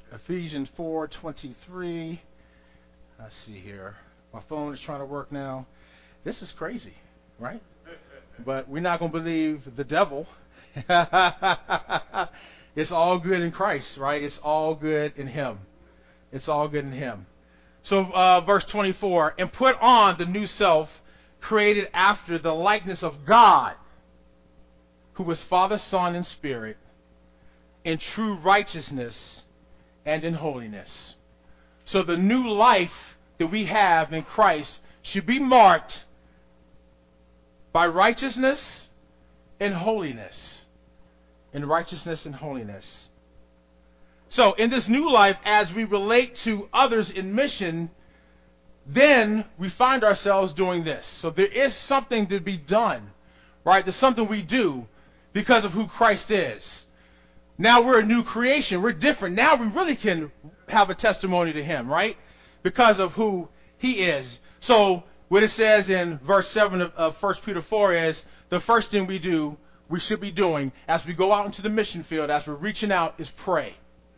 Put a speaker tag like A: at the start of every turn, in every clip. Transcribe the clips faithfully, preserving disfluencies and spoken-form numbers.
A: Ephesians four twenty-three. Let's see here. My phone is trying to work now. This is crazy, right? But we're not going to believe the devil. It's all good in Christ, right? It's all good in Him. It's all good in Him. So uh, verse twenty-four, and put on the new self, created after the likeness of God, who was Father, Son, and Spirit, in true righteousness and in holiness. So the new life that we have in Christ should be marked by righteousness and holiness. In righteousness and holiness. So in this new life, as we relate to others in mission, then we find ourselves doing this. So there is something to be done, right? There's something we do because of who Christ is. Now we're a new creation. We're different. Now we really can have a testimony to Him, right? Because of who He is. So what it says in verse seven of, of First Peter four is, the first thing we do, we should be doing as we go out into the mission field, as we're reaching out, is pray.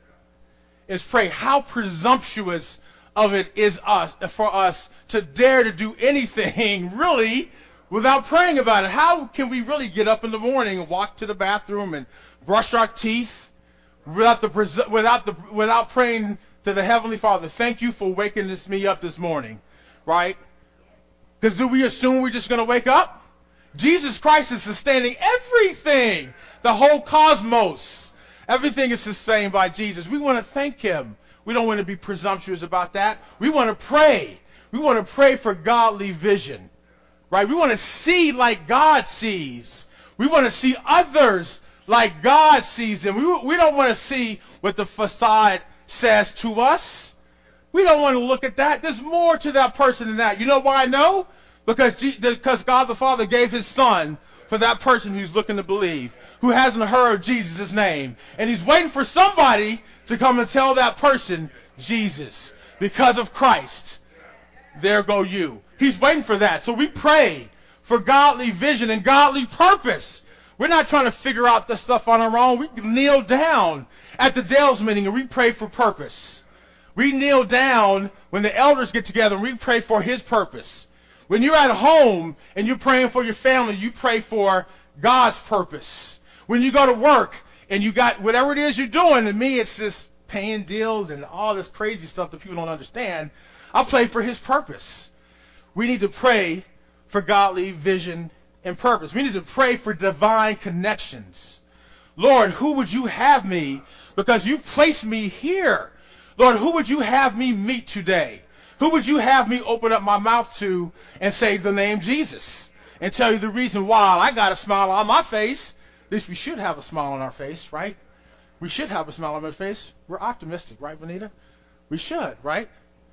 A: Is pray. How presumptuous of it is us for us to dare to do anything really without praying about it. How can we really get up in the morning and walk to the bathroom and brush our teeth without the without the without praying to the Heavenly Father? Thank you for waking this me up this morning, right? Because do we assume we're just going to wake up? Jesus Christ is sustaining everything, the whole cosmos. Everything is sustained by Jesus. We want to thank Him. We don't want to be presumptuous about that. We want to pray. We want to pray for godly vision, right? We want to see like God sees. We want to see others like God sees them. We, we don't want to see what the facade says to us. We don't want to look at that. There's more to that person than that. You know why I know? Because, because God the Father gave His Son for that person who's looking to believe, who hasn't heard Jesus' name. And He's waiting for somebody to come and tell that person, Jesus, because of Christ, there go you. He's waiting for that. So we pray for godly vision and godly purpose. We're not trying to figure out this stuff on our own. We kneel down at the Dales meeting and we pray for purpose. We kneel down when the elders get together and we pray for His purpose. When you're at home and you're praying for your family, you pray for God's purpose. When you go to work and you got whatever it is you're doing, to me it's just paying deals and all this crazy stuff that people don't understand. I pray for His purpose. We need to pray for godly vision and purpose. We need to pray for divine connections. Lord, who would you have me? Because you placed me here. Lord, who would you have me meet today? Who would you have me open up my mouth to and say the name Jesus? And tell you the reason why I got a smile on my face. At least we should have a smile on our face, right? We should have a smile on our face. We're optimistic, right, Bonita? We should, right?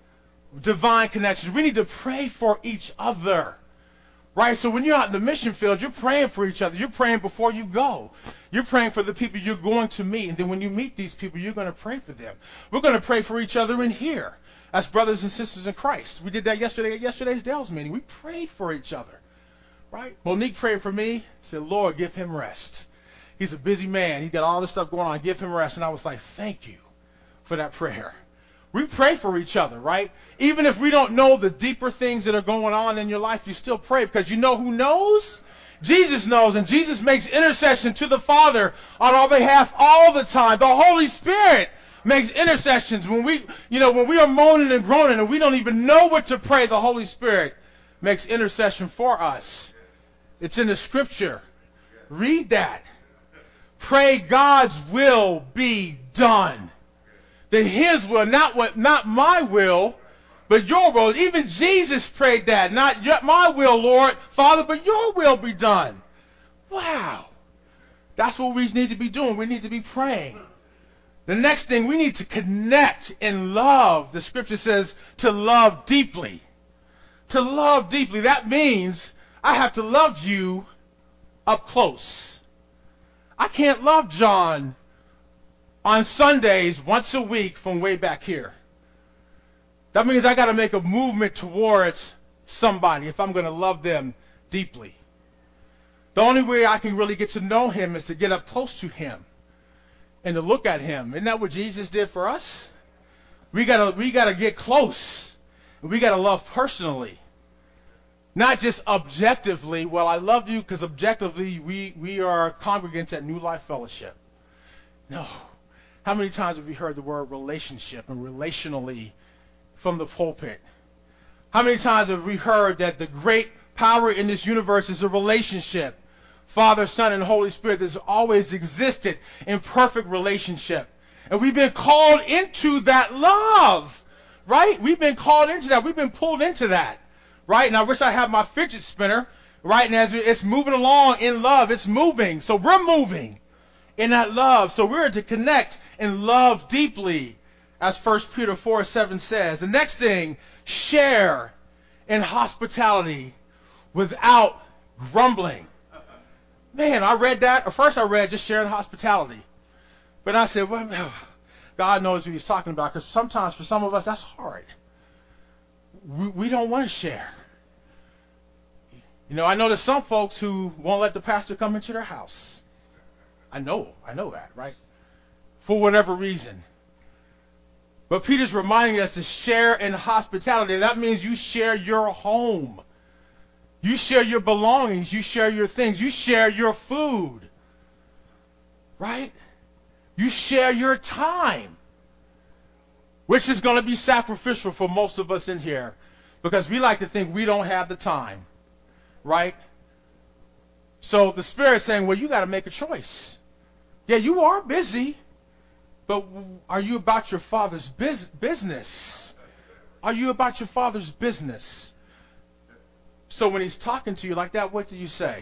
A: Divine connections. We need to pray for each other, right? So when you're out in the mission field, you're praying for each other. You're praying before you go. You're praying for the people you're going to meet. And then when you meet these people, you're going to pray for them. We're going to pray for each other in here as brothers and sisters in Christ. We did that yesterday at yesterday's Dales meeting. We prayed for each other, right? Monique prayed for me. Said, Lord, give him rest. He's a busy man. He's got all this stuff going on. Give him rest. And I was like, thank you for that prayer. We pray for each other, right? Even if we don't know the deeper things that are going on in your life, you still pray because you know who knows? Jesus knows, and Jesus makes intercession to the Father on our behalf all the time. The Holy Spirit makes intercessions when we, you know, when we are moaning and groaning and we don't even know what to pray. The Holy Spirit makes intercession for us. It's in the Scripture. Read that. Pray God's will be done. That His will, not what, not my will, but your will. Even Jesus prayed that. Not your, my will, Lord, Father, but your will be done. Wow. That's what we need to be doing. We need to be praying. The next thing, we need to connect and love. The Scripture says to love deeply. To love deeply. That means I have to love you up close. I can't love John on Sundays once a week from way back here. That means I got to make a movement towards somebody if I'm going to love them deeply. The only way I can really get to know him is to get up close to him. and to look at him. Isn't that what Jesus did for us? We gotta we gotta get close. We gotta love personally, not just objectively. Well, I love you because objectively we we are congregants at New Life Fellowship. No. How many times have we heard the word relationship and relationally from the pulpit? How many times have we heard that the great power in this universe is a relationship? Father, Son, and Holy Spirit that's always existed in perfect relationship. And we've been called into that love, right? We've been called into that. We've been pulled into that, right? And I wish I had my fidget spinner, right? And as it's moving along in love, it's moving. So we're moving in that love. So we're to connect and love deeply, as First Peter four seven says. The next thing, share in hospitality without grumbling. Man, I read that. At first I read just sharing hospitality. But I said, well, God knows what he's talking about, because sometimes for some of us that's hard. We, we don't want to share. You know, I know there's some folks who won't let the pastor come into their house. I know, I know that, right? For whatever reason. But Peter's reminding us to share in hospitality. That means you share your home. You share your belongings. You share your things. You share your food. Right? You share your time. Which is going to be sacrificial for most of us in here. Because we like to think we don't have the time. Right? So the Spirit's saying, well, you got to make a choice. Yeah, you are busy. But are you about your Father's biz- business? Are you about your Father's business? So when he's talking to you like that, what do you say?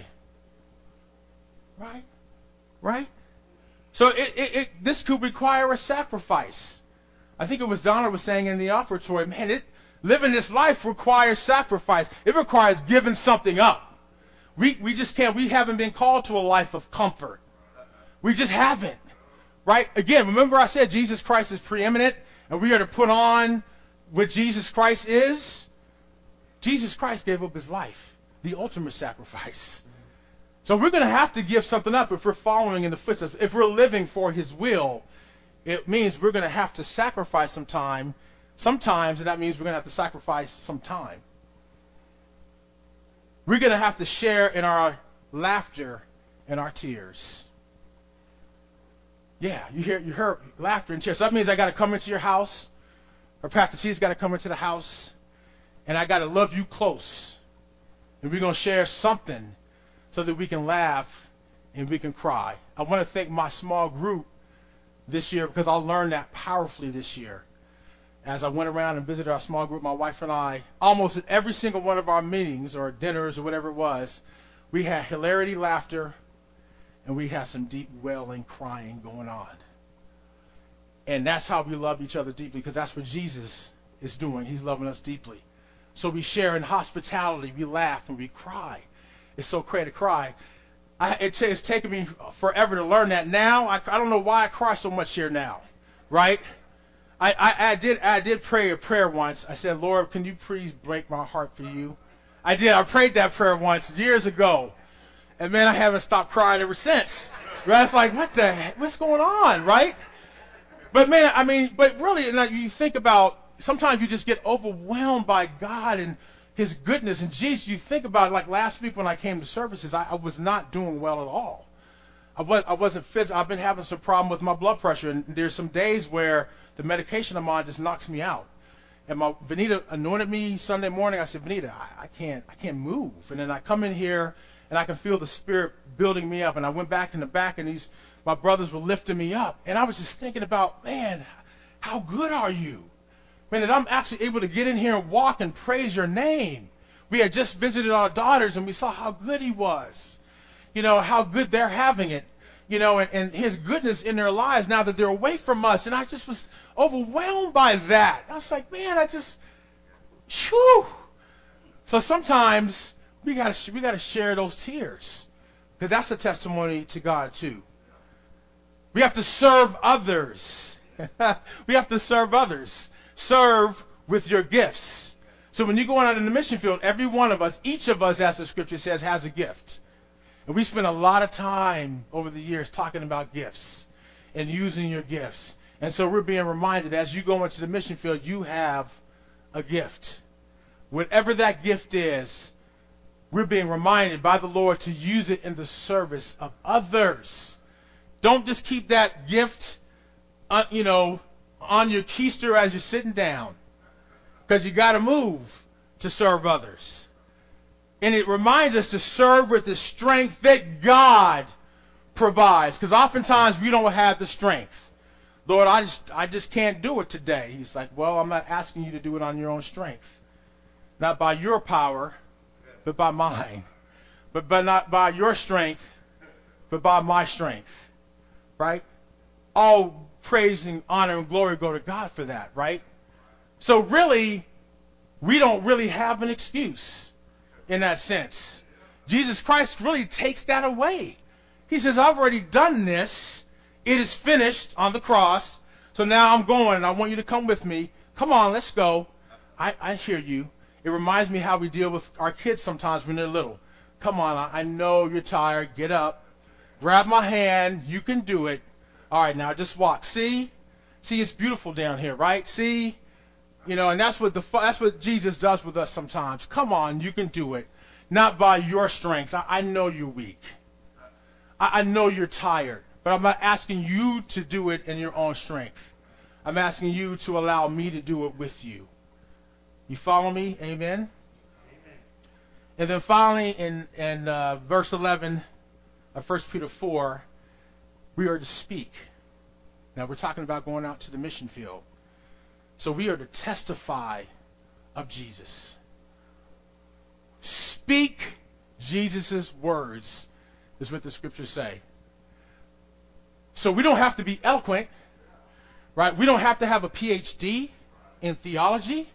A: Right? Right? So it, it, it this could require a sacrifice. I think it was Donna was saying in the offertory, man, it, living this life requires sacrifice. It requires giving something up. We we just can't, we haven't been called to a life of comfort. We just haven't. Right? Again, remember I said Jesus Christ is preeminent, and we are to put on what Jesus Christ is. Jesus Christ gave up his life, the ultimate sacrifice. So we're going to have to give something up if we're following in the footsteps. If we're living for his will, it means we're going to have to sacrifice some time, sometimes, and that means we're going to have to sacrifice some time. We're going to have to share in our laughter and our tears. Yeah, you hear you heard laughter and tears. So that means I got to come into your house, or Pastor C's got to come into the house, and I got to love you close. And we're going to share something so that we can laugh and we can cry. I want to thank my small group this year, because I learned that powerfully this year. As I went around and visited our small group, my wife and I, almost at every single one of our meetings or dinners or whatever it was, we had hilarity, laughter, and we had some deep wailing, crying going on. And that's how we love each other deeply, because that's what Jesus is doing. He's loving us deeply. So we share in hospitality. We laugh and we cry. It's so great to cry. I, it, it's taken me forever to learn that. Now, I, I don't know why I cry so much here now. Right? I, I, I did I did pray a prayer once. I said, Lord, can you please break my heart for you? I did. I prayed that prayer once years ago. And man, I haven't stopped crying ever since. Right? It's like, what the heck? What's going on, right? But man, I mean, but really, like, you think about, sometimes you just get overwhelmed by God and his goodness. And Jesus, you think about it, like last week when I came to services, I, I was not doing well at all. I, was, I wasn't fit. I've been having some problem with my blood pressure. And there's some days where the medication I'm on just knocks me out. And my Vanita anointed me Sunday morning. I said, Vanita, I, I can't, I can't move. And then I come in here, and I can feel the Spirit building me up. And I went back in the back, and these my brothers were lifting me up. And I was just thinking about, man, how good are you? Man, that I'm actually able to get in here and walk and praise your name. We had just visited our daughters, and we saw how good he was. You know, how good they're having it. You know, and, and his goodness in their lives now that they're away from us. And I just was overwhelmed by that. I was like, man, I just, shoo. So sometimes we got to we got to share those tears, because that's a testimony to God too. We have to serve others. We have to serve others. Serve with your gifts. So when you go out in the mission field, every one of us, each of us, as the scripture says, has a gift. And we spend a lot of time over the years talking about gifts. and using your gifts. And so we're being reminded as you go into the mission field, you have a gift. Whatever that gift is, we're being reminded by the Lord to use it in the service of others. Don't just keep that gift, uh, you know, on your keister as you're sitting down, because you got to move to serve others. And it reminds us to serve with the strength that God provides, because oftentimes we don't have the strength. Lord, I just I just can't do it today. He's like, well, I'm not asking you to do it on your own strength, not by your power, but by mine, but but not by your strength, but by my strength, right? All praise and honor and glory go to God for that, right? So really, we don't really have an excuse in that sense. Jesus Christ really takes that away. He says, I've already done this. It is finished on the cross. So now I'm going, and I want you to come with me. Come on, let's go. I, I hear you. It reminds me how we deal with our kids sometimes when they're little. Come on, I, I know you're tired. Get up. Grab my hand. You can do it. All right, now just walk. See? See, it's beautiful down here, right? See? You know, and that's what the that's what Jesus does with us sometimes. Come on, you can do it. Not by your strength. I, I know you're weak. I, I know you're tired. But I'm not asking you to do it in your own strength. I'm asking you to allow me to do it with you. You follow me? Amen? Amen. And then finally, in, in uh, verse eleven of First Peter four, we are to speak. Now, we're talking about going out to the mission field. So we are to testify of Jesus. Speak Jesus' words, is what the scriptures say. So we don't have to be eloquent, right? We don't have to have a P H D in theology.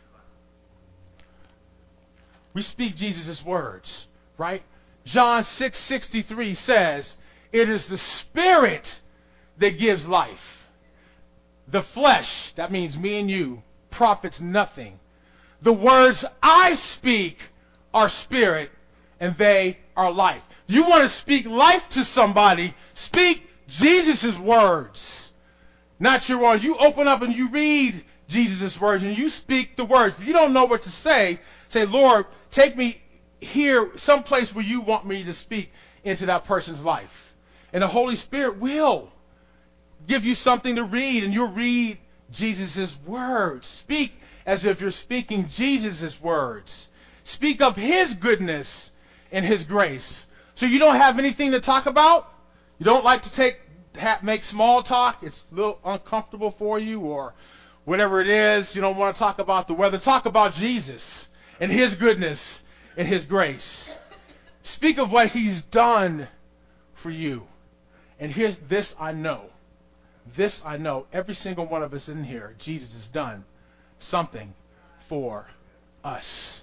A: We speak Jesus' words, right? John six sixty-three says, it is the Spirit that gives life. The flesh, that means me and you, profits nothing. The words I speak are spirit, and they are life. You want to speak life to somebody, speak Jesus' words, not your words. You open up and you read Jesus' words and you speak the words. If you don't know what to say, say, Lord, take me here, someplace where you want me to speak into that person's life. And the Holy Spirit will give you something to read, and you'll read Jesus' words. Speak as if you're speaking Jesus' words. Speak of His goodness and His grace. So you don't have anything to talk about? You don't like to take ha, make small talk? It's a little uncomfortable for you, or whatever it is. You don't want to talk about the weather. Talk about Jesus and His goodness and His grace. Speak of what He's done for you. And here's this I know. This I know. Every single one of us in here, Jesus has done something for us.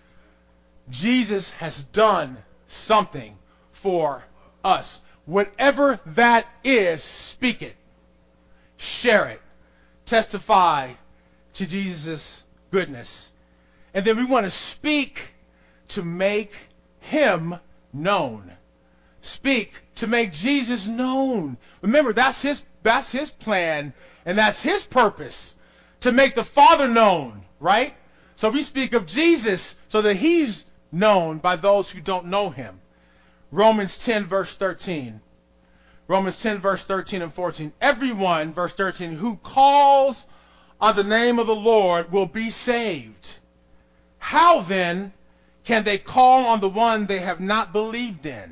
A: Jesus has done something for us. Whatever that is, speak it. Share it. Testify to Jesus' goodness. And then we want to speak to make Him known. Speak to make Jesus known. Remember, that's His that's His plan, and that's His purpose, to make the Father known, right? So we speak of Jesus so that He's known by those who don't know Him. Romans ten, verse thirteen. Romans ten, verse thirteen and fourteen. Everyone, verse thirteen, who calls on the name of the Lord will be saved. How then can they call on the one they have not believed in?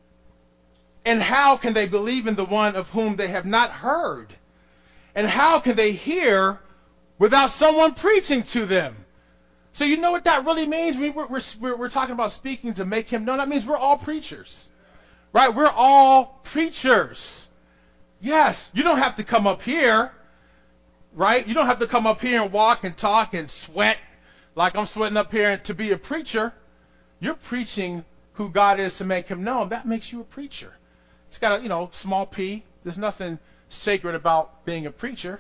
A: And how can they believe in the one of whom they have not heard? And how can they hear without someone preaching to them? So you know what that really means? We, we're, we're, we're talking about speaking to make Him known. That means we're all preachers, right? We're all preachers. Yes, you don't have to come up here, right? You don't have to come up here and walk and talk and sweat like I'm sweating up here to be a preacher. You're preaching who God is to make Him known. That makes you a preacher. It's got a, you know, small p. There's nothing sacred about being a preacher.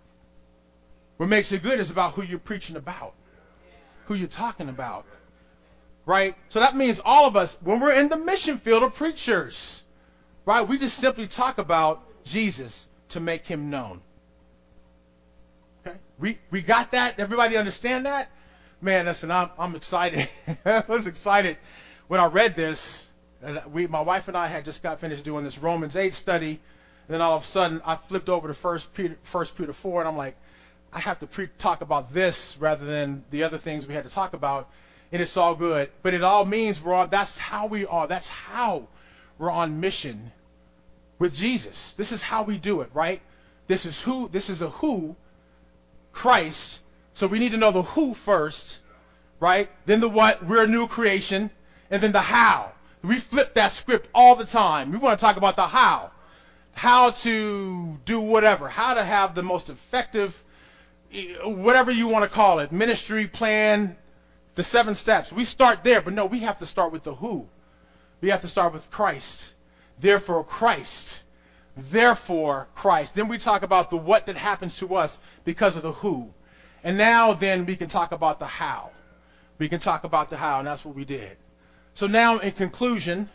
A: What makes it good is about who you're preaching about, who you're talking about, right? So that means all of us, when we're in the mission field, are preachers, right? We just simply talk about Jesus to make him known. Okay? We we got that? Everybody understand that? Man, listen, I'm, I'm excited. I was excited when I read this. And we, my wife and I had just got finished doing this Romans eight study. And then all of a sudden, I flipped over to First Peter, First Peter four, and I'm like, I have to pre- talk about this rather than the other things we had to talk about. And it's all good. But it all means we're on, that's how we are. That's how we're on mission with Jesus. This is how we do it, right? This is who, this is a who, Christ. So we need to know the who first, right? Then the what, we're a new creation. And then the how. We flip that script all the time. We want to talk about the how. How to do whatever. How to have the most effective, whatever you want to call it, ministry plan, the seven steps. We start there, but no, we have to start with the who. We have to start with Christ. Therefore, Christ. Therefore, Christ. Then we talk about the what that happens to us because of the who. And now then we can talk about the how. We can talk about the how, and that's what we did. So now, in conclusion,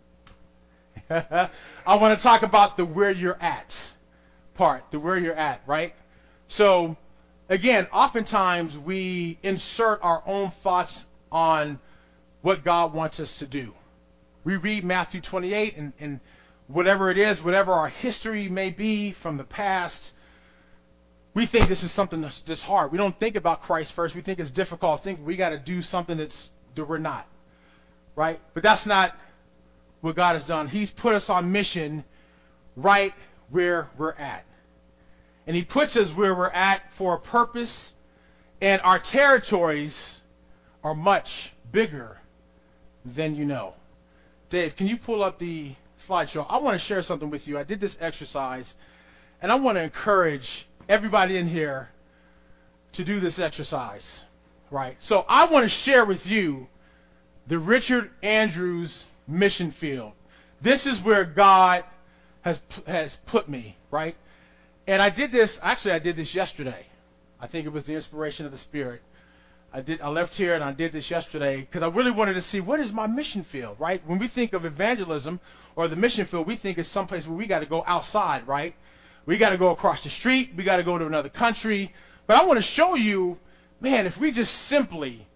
A: I want to talk about the where you're at part, the where you're at, right? So, again, oftentimes we insert our own thoughts on what God wants us to do. We read Matthew twenty-eight, and, and whatever it is, whatever our history may be from the past, we think this is something that's, that's hard. We don't think about Christ first. We think it's difficult. Think we got to do something that's that we're not. Right? But that's not what God has done. He's put us on mission right where we're at. And he puts us where we're at for a purpose, and our territories are much bigger than you know. Dave, can you pull up the slideshow? I want to share something with you. I did this exercise, and I want to encourage everybody in here to do this exercise. Right? So I want to share with you the Richard Andrews mission field. This is where God has has put me, right? And I did this, actually I did this yesterday. I think it was the inspiration of the Spirit. I did. I left here and I did this yesterday because I really wanted to see what is my mission field, right? When we think of evangelism or the mission field, we think it's someplace where we got to go outside, right? We got to go across the street. We got to go to another country. But I want to show you, man, if we just simply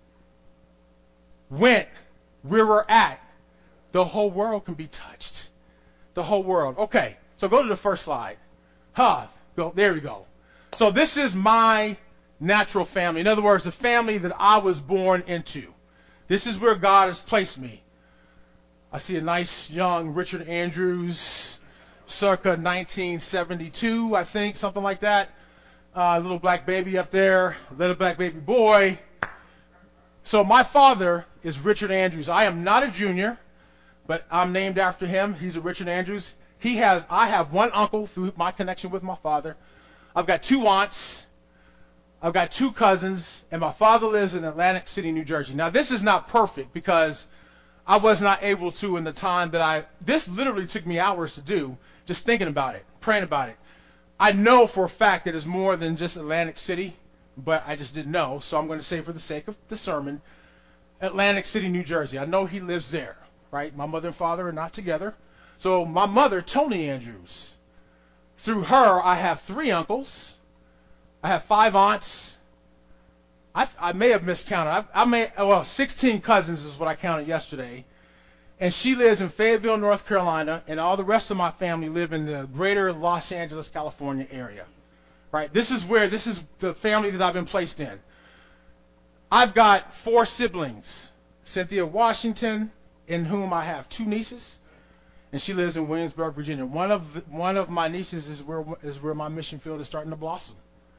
A: went where we're at, the whole world can be touched. The whole world. Okay, so go to the first slide. Huh, go, there we go. So this is my natural family. In other words, the family that I was born into. This is where God has placed me. I see a nice young Richard Andrews, circa nineteen seventy-two, I think, something like that. Uh, little black baby up there, little black baby boy. So my father is Richard Andrews. I am not a junior, but I'm named after him. He's a Richard Andrews. He has. I have one uncle through my connection with my father. I've got two aunts. I've got two cousins, and my father lives in Atlantic City, New Jersey. Now, this is not perfect because I was not able to in the time that I. This literally took me hours to do, just thinking about it, praying about it. I know for a fact that it's more than just Atlantic City, but I just didn't know, so I'm going to say for the sake of the sermon, Atlantic City, New Jersey. I know he lives there, right? My mother and father are not together. So my mother, Tony Andrews, through her, I have three uncles. I have five aunts. I, I may have miscounted. I, I may, well, sixteen cousins is what I counted yesterday. And she lives in Fayetteville, North Carolina, and all the rest of my family live in the greater Los Angeles, California area. Right? This is where, this is the family that I've been placed in. I've got four siblings. Cynthia Washington, in whom I have two nieces, and she lives in Williamsburg, Virginia. One of the, one of my nieces is where is where my mission field is starting to blossom.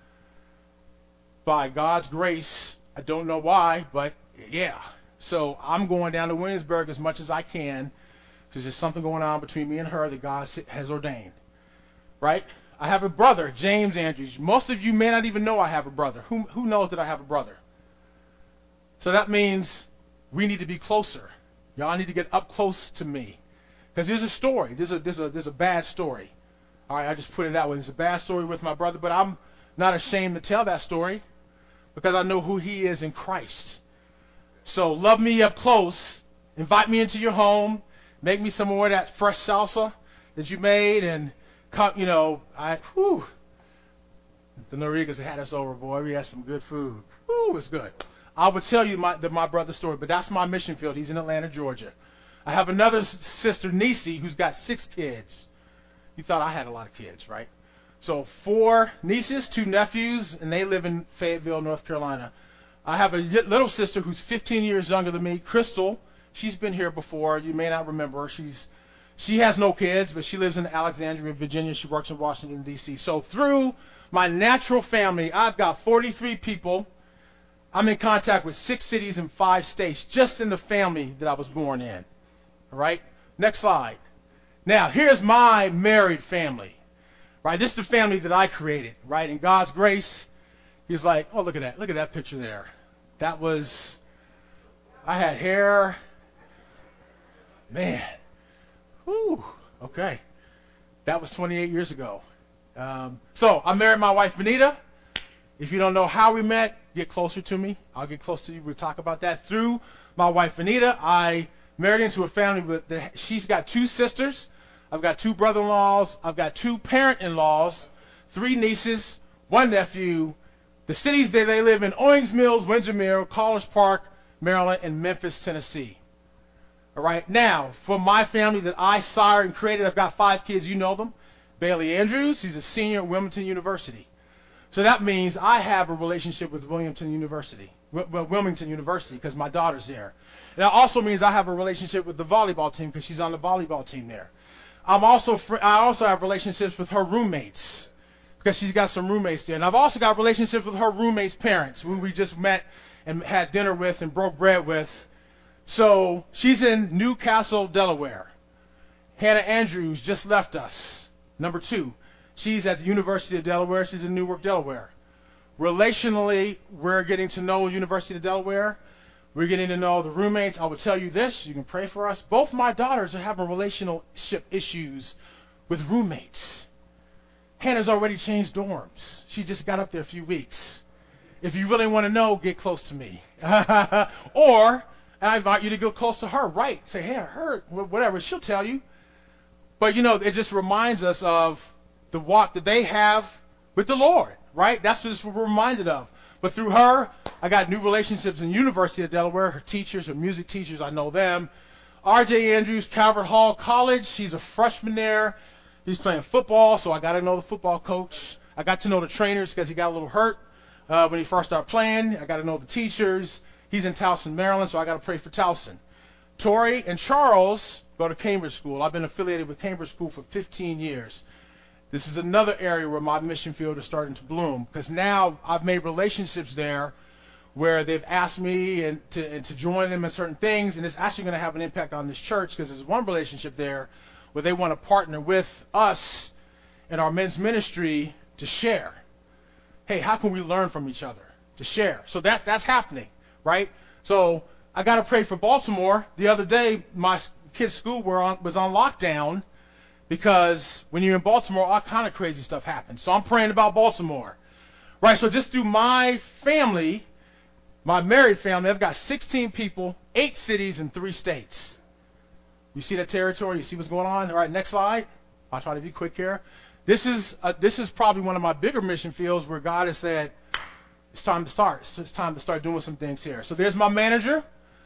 A: By God's grace, I don't know why, but yeah. So I'm going down to Williamsburg as much as I can because there's something going on between me and her that God has ordained. Right? I have a brother, James Andrews. Most of you may not even know I have a brother. Who who knows that I have a brother? So that means we need to be closer. Y'all need to get up close to me. Because there's a story. There's a, there's, a, there's a bad story. All right, I just put it that way. There's a bad story with my brother, but I'm not ashamed to tell that story because I know who he is in Christ. So love me up close. Invite me into your home. Make me some more of that fresh salsa that you made and co- you know, I, whew, the Norigas had us over, boy. We had some good food. Whew, it was good. I would tell you my, the, my brother's story, but that's my mission field. He's in Atlanta, Georgia. I have another s- sister, Nisi, who's got six kids. You thought I had a lot of kids, right? So four nieces, two nephews, and they live in Fayetteville, North Carolina. I have a y- little sister who's fifteen years younger than me, Crystal. She's been here before. You may not remember her. She's she has no kids, but she lives in Alexandria, Virginia. She works in Washington, D C. So through my natural family, I've got forty-three people. I'm in contact with six cities and five states just in the family that I was born in. All right? Next slide. Now, here's my married family. Right? This is the family that I created. Right? In God's grace, He's like, oh, look at that. Look at that picture there. That was, I had hair. Man. Whew. Okay. That was twenty-eight years ago. Um, so, I married my wife, Benita. If you don't know how we met, get closer to me. I'll get close to you. We'll talk about that. Through my wife, Benita, I married into a family with, the, she's got two sisters. I've got two brother-in-laws. I've got two parent-in-laws, three nieces, one nephew. The cities that they live in: Owings Mills, Windermere, College Park, Maryland, and Memphis, Tennessee. All right. Now, for my family that I sired and created, I've got five kids. You know them. Bailey Andrews, he's a senior at Wilmington University. So that means I have a relationship with Wilmington University, well, Wilmington University, because my daughter's there. And that also means I have a relationship with the volleyball team because she's on the volleyball team there. I'm also fr- I also have relationships with her roommates because she's got some roommates there. And I've also got relationships with her roommates' parents, who we just met and had dinner with and broke bread with. So she's in Newcastle, Delaware. Hannah Andrews just left us. Number two. She's at the University of Delaware. She's in Newark, Delaware. Relationally, we're getting to know University of Delaware. We're getting to know the roommates. I will tell you this. You can pray for us. Both my daughters are having relationship issues with roommates. Hannah's already changed dorms. She just got up there a few weeks. If you really want to know, get close to me. Or, and I invite you to go close to her. Right. Say, hey, I heard, whatever. She'll tell you. But, you know, it just reminds us of the walk that they have with the Lord, right? That's what we're reminded of. But through her, I got new relationships in University of Delaware. Her teachers, her music teachers, I know them. R J Andrews, Calvert Hall College. He's a freshman there. He's playing football, so I got to know the football coach. I got to know the trainers because he got a little hurt uh, when he first started playing. I got to know the teachers. He's in Towson, Maryland, so I got to pray for Towson. Tori and Charles go to Cambridge School. I've been affiliated with Cambridge School for fifteen years. This is another area where my mission field is starting to bloom, because now I've made relationships there where they've asked me and to, and to join them in certain things, and it's actually going to have an impact on this church, because there's one relationship there where they want to partner with us in our men's ministry to share. Hey, how can we learn from each other? To share. So that that's happening, right? So I got to pray for Baltimore. The other day, my kids' school were on, was on lockdown, because when you're in Baltimore, all kind of crazy stuff happens. So I'm praying about Baltimore. Right, so just through my family, my married family, I've got sixteen people, eight cities, and three states. You see that territory? You see what's going on? All right, next slide. I'll try to be quick here. This is uh, this is probably one of my bigger mission fields where God has said, it's time to start. It's time to start doing some things here. So there's my manager.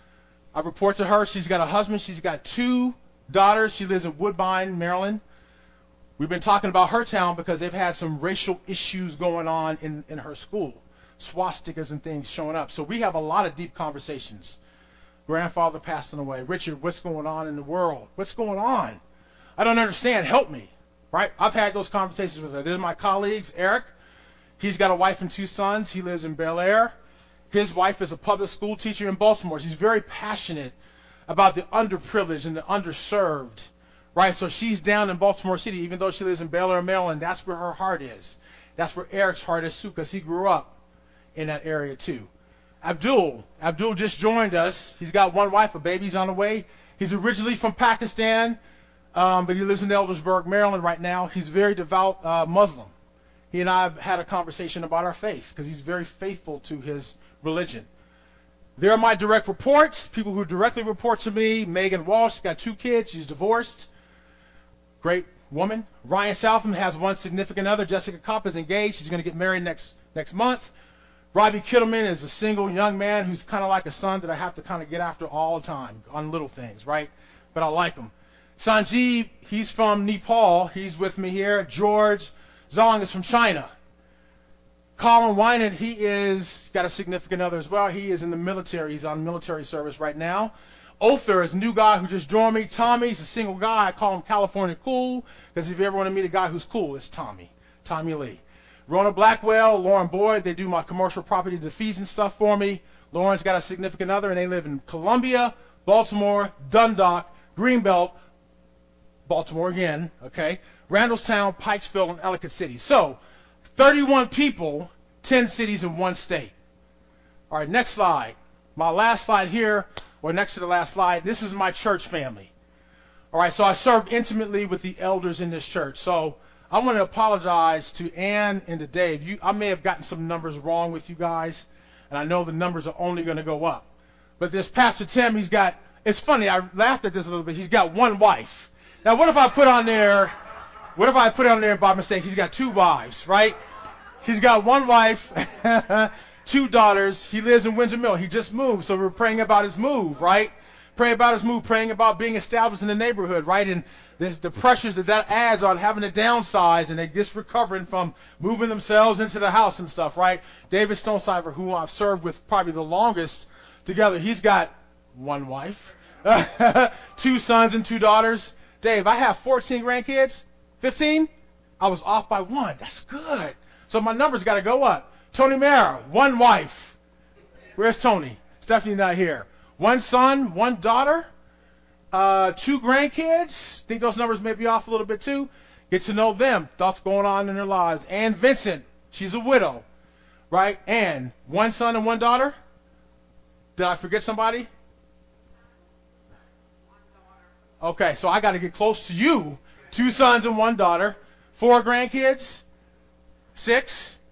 A: I report to her. She's got a husband. She's got two daughters. She lives in Woodbine, Maryland. We've been talking about her town because they've had some racial issues going on in, in her school. Swastikas and things showing up. So we have a lot of deep conversations. Grandfather passing away. Richard, what's going on in the world? What's going on? I don't understand. Help me. Right? I've had those conversations with her. They're my colleagues. Eric, he's got a wife and two sons. He lives in Bel Air. His wife is a public school teacher in Baltimore. She's very passionate about the underprivileged and the underserved, right? So she's down in Baltimore City, even though she lives in Bel Air, Maryland. That's where her heart is. That's where Eric's heart is too, because he grew up in that area too. Abdul, Abdul just joined us. He's got one wife, a baby's on the way. He's originally from Pakistan, um, but he lives in Eldersburg, Maryland right now. He's very devout uh, Muslim. He and I have had a conversation about our faith, because he's very faithful to his religion. They're my direct reports, people who directly report to me. Megan Walsh got two kids. She's divorced. Great woman. Ryan Southam has one significant other. Jessica Kopp is engaged. She's going to get married next next month. Robbie Kittleman is a single young man who's kind of like a son that I have to kind of get after all the time on little things, right? But I like him. Sanjeev, he's from Nepal. He's with me here. George Zong is from China. Colin Wynant, he is got a significant other as well. He is in the military. He's on military service right now. Other is a new guy who just joined me. Tommy's a single guy. I call him California Cool, because if you ever want to meet a guy who's cool, it's Tommy. Tommy Lee. Rona Blackwell, Lauren Boyd, they do my commercial property defeats and stuff for me. Lauren's got a significant other, and they live in Columbia, Baltimore, Dundalk, Greenbelt, Baltimore again, okay, Randallstown, Pikesville, and Ellicott City. So, thirty-one people, ten cities in one state. All right, next slide. My last slide here, or next to the last slide, this is my church family. All right, so I served intimately with the elders in this church. So I want to apologize to Ann and to Dave. You, I may have gotten some numbers wrong with you guys, and I know the numbers are only going to go up. But this Pastor Tim, he's got, it's funny, I laughed at this a little bit, he's got one wife. Now, what if I put on there, what if I put on there by mistake, he's got two wives, right? He's got one wife, two daughters. He lives in Windsor Mill. He just moved, so we're praying about his move, right? Praying about his move, praying about being established in the neighborhood, right? And there's the pressures that that adds on having to downsize, and they just recovering from moving themselves into the house and stuff, right? David Stonecipher, who I've served with probably the longest together, he's got one wife, two sons and two daughters. Dave, I have fourteen grandkids, fifteen. I was off by one. That's good. So my numbers got to go up. Tony Mara, one wife. Where's Tony? Stephanie's not here. One son, one daughter, uh, two grandkids. Think those numbers may be off a little bit too. Get to know them, stuff going on in their lives. Ann Vincent, she's a widow, right? Ann, one son and one daughter. Did I forget somebody? Okay, so I got to get close to you. Two sons and one daughter. Four grandkids. Six.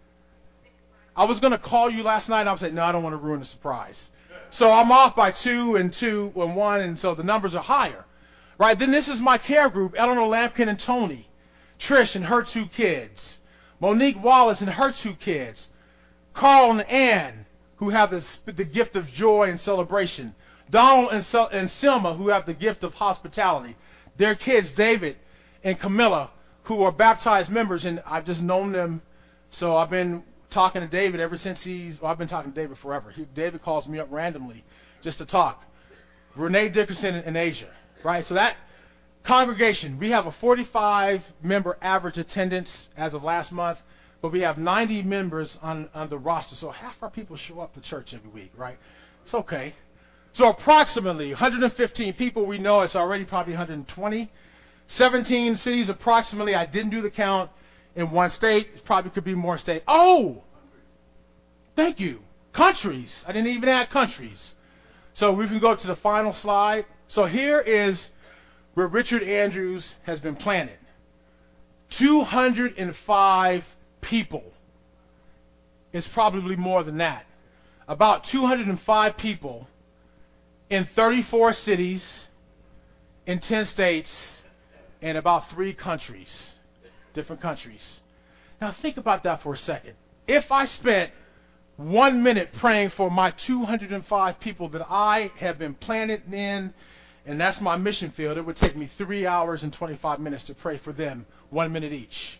A: I was going to call you last night, and I was like, no, I don't want to ruin the surprise. So I'm off by two and two and one, and so the numbers are higher. Right? Then this is my care group, Eleanor Lampkin and Tony. Trish and her two kids. Monique Wallace and her two kids. Carl and Ann, who have this, the gift of joy and celebration. Donald and, Sel- and Selma, who have the gift of hospitality. Their kids, David and Camilla, who are baptized members, and I've just known them. So I've been talking to David ever since he's, well, I've been talking to David forever. He, David calls me up randomly just to talk. Renee Dickerson in Asia, right? So that congregation, we have a forty-five member average attendance as of last month, but we have ninety members on, on the roster. So half our people show up to church every week, right? It's okay. So approximately one hundred fifteen people. We know it's already probably one hundred twenty. seventeen cities approximately. I didn't do the count in one state. It probably could be more state. Oh, thank you. Countries. I didn't even add countries. So we can go to the final slide. So here is where Richard Andrews has been planted. two hundred five people. It's probably more than that. About two hundred five people in thirty-four cities, in ten states, and about three countries, different countries. Now think about that for a second. If I spent one minute praying for my two hundred five people that I have been planted in, and that's my mission field, it would take me three hours and twenty-five minutes to pray for them, one minute each.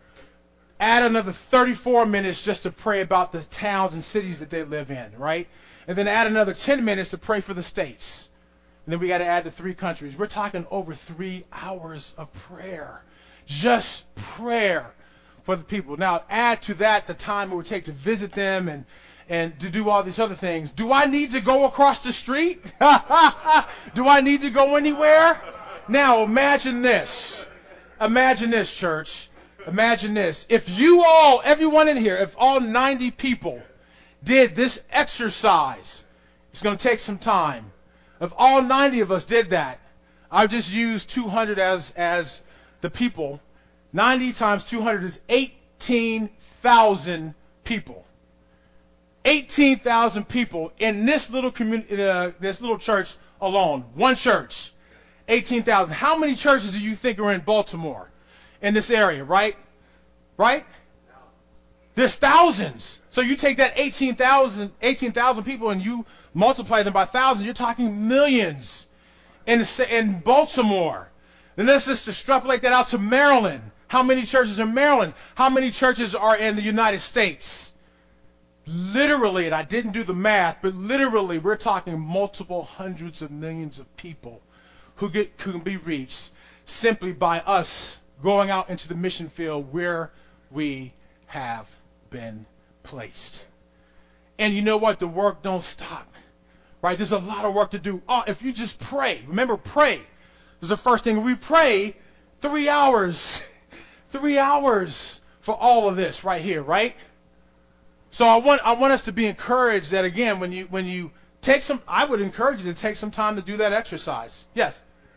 A: Add another thirty-four minutes just to pray about the towns and cities that they live in, right? And then add another ten minutes to pray for the states. And then we got to add the three countries. We're talking over three hours of prayer. Just prayer for the people. Now, add to that the time it would take to visit them and, and to do all these other things. Do I need to go across the street? Do I need to go anywhere? Now, imagine this. Imagine this, church. Imagine this. If you all, everyone in here, if all ninety people did this exercise, it's going to take some time. If all ninety of us did that, I've just used two hundred as as the people. ninety times two hundred is eighteen thousand people. eighteen thousand people in this little community, uh, this little church alone. One church. eighteen thousand. How many churches do you think are in Baltimore? in this area, right? Right? There's thousands. So you take that eighteen thousand eighteen thousand people and you multiply them by thousands, you're talking millions in, in Baltimore. And let's just extrapolate that out to Maryland. How many churches in Maryland? How many churches are in the United States? Literally, and I didn't do the math, but literally we're talking multiple hundreds of millions of people who get who can be reached simply by us going out into the mission field where we have been placed. And you know what? The work don't stop. Right? There's a lot of work to do. Oh, if you just pray. Remember, pray. This is the first thing. We pray three hours. Three hours for all of this right here, right? So I want I want us to be encouraged that, again, when you when you take some, I would encourage you to take some time to do that exercise. Yes.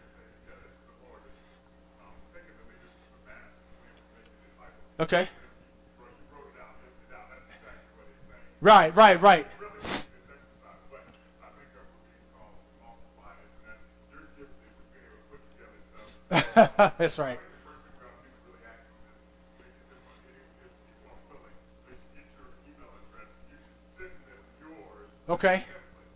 A: Okay. Right, right, right. That's right. Okay.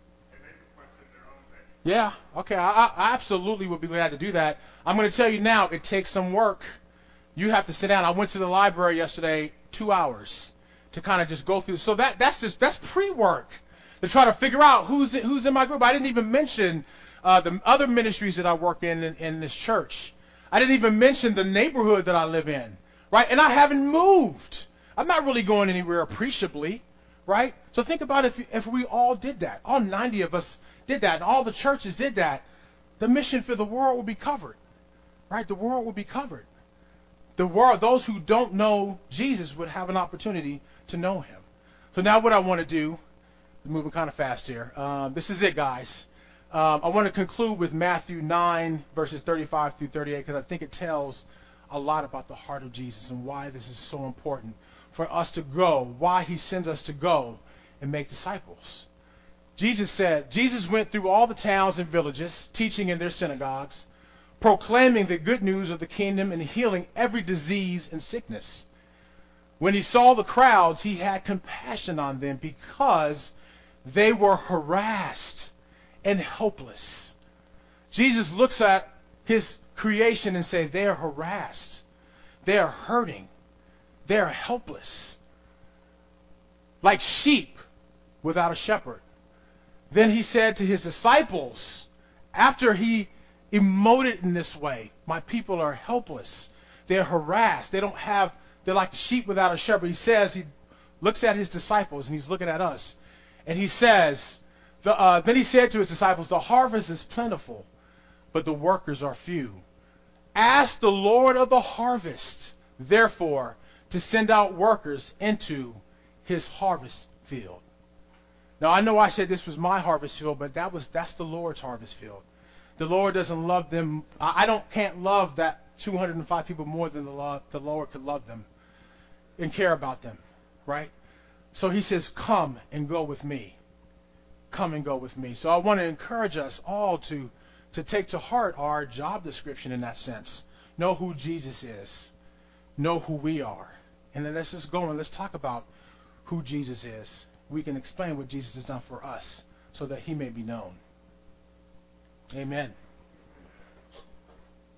A: Yeah. Okay. I, I absolutely would be glad to do that. I'm going to tell you now, it takes some work. You have to sit down. I went to the library yesterday, two hours, to kind of just go through. So that that's just that's pre-work to try to figure out who's in, who's in my group. I didn't even mention uh, the other ministries that I work in, in in this church. I didn't even mention the neighborhood that I live in, right? And I haven't moved. I'm not really going anywhere appreciably. Right? So think about if if we all did that, all ninety of us did that, and all the churches did that, the mission for the world would be covered. Right? The world would be covered. The world, those who don't know Jesus would have an opportunity to know him. So now what I want to do, I'm moving kind of fast here. Um, this is it, guys. Um, I want to conclude with Matthew nine, verses thirty-five through thirty-eight, because I think it tells a lot about the heart of Jesus and why this is so important for us to go, why he sends us to go and make disciples. Jesus said, Jesus went through all the towns and villages, teaching in their synagogues, proclaiming the good news of the kingdom and healing every disease and sickness. When he saw the crowds, he had compassion on them because they were harassed and helpless. Jesus looks at his creation and says, they are harassed. They are hurting. They are helpless, like sheep without a shepherd. Then he said to his disciples, after he emoted in this way, my people are helpless. They're harassed. They don't have, they're like sheep without a shepherd. He says, he looks at his disciples and he's looking at us. And he says, the, uh, then he said to his disciples, the harvest is plentiful, but the workers are few. Ask the Lord of the harvest, therefore, to send out workers into his harvest field. Now, I know I said this was my harvest field, but that was that's the Lord's harvest field. The Lord doesn't love them. I don't can't love that two hundred five people more than the Lord, the Lord could love them and care about them, right? So he says, come and go with me. Come and go with me. So I want to encourage us all to, to take to heart our job description in that sense. Know who Jesus is. Know who we are. And then let's just go and let's talk about who Jesus is. We can explain what Jesus has done for us so that he may be known. Amen.